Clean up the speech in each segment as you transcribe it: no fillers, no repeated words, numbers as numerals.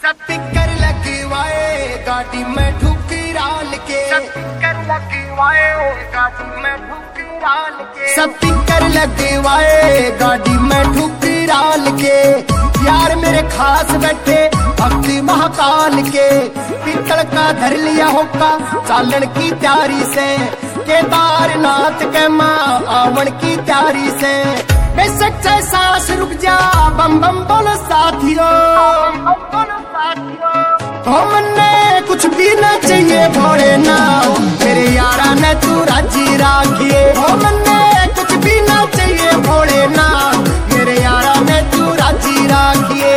Speaker लगवाए गाड़ी में ठुकराल के, स्पीकर लगवाए गाड़ी में ठुकराल के, स्पीकर लगवाए गाड़ी में ठुकराल के। यार मेरे खास बैठे भक्ति महाकाल के, पीतल का धर लिया होका चालन की तैयारी से, केदारनाथ के माँ आवन की तैयारी से। बेशक चाहे सांस रुक जा, बम बम बोलो साथियों, हो मन्ने कुछ भी न चाहिए भोलेनाथ, मेरे यारा ने तू राजी राखिए। हो मन्ने कुछ भी न चाहिए भोलेनाथ, मेरे यारा ने तू राजी राखिए।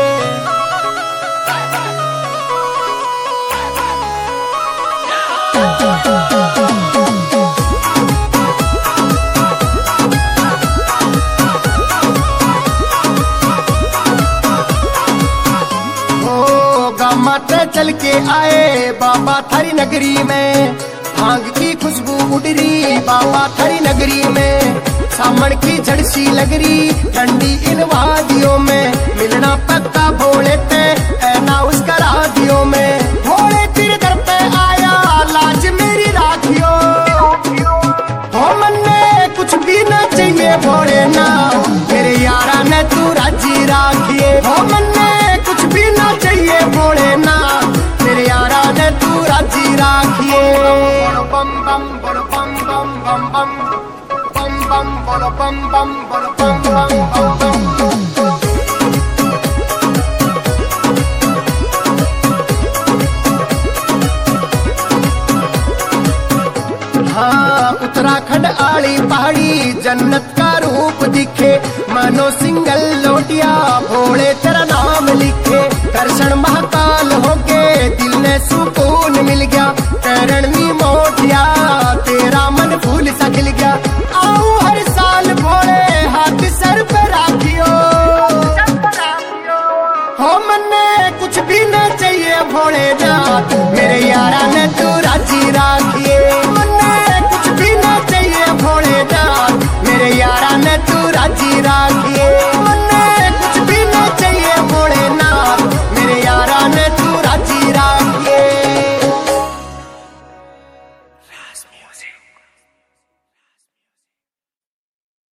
माता चल के आए बाबा थारी नगरी में, भांग की खुशबू उड़ रही बाबा थारी नगरी में। सामन की झड़सी लग रही ठंडी इन वादियों में, मिलना पक्का भोले ते ऐना उसका राधियों में। भोले तेरे दर पे आया लाज मेरी राखियो, हो मन में कुछ भी न चाहिए भोले ना, मेरे यारा ने तू राजी राखिए। हो मन में कुछ भी न चाहिए भोले ना, मेरे यारा ने तू राजी राखिए। बम बम बोलो बम बम बम बम बम बम बोलो बम बम बोलो बम बम बम बम। हाँ उत्तराखंड आली पहाड़ी जन्नत का रूप दिखे, मानो सिंगल लोटिया भोले तेरा नाम लिखे। दर्शन महाकाल हो गए दिल ने सुकून मिल गया, करण भी मोटिया तेरा मन फूल सा खिल गया। आओ हर साल भोले हाथ सर पे राखियो, हो मन में कुछ भी न चाहिए भोले नाथ, मेरे यारा ने तू राजी राखी।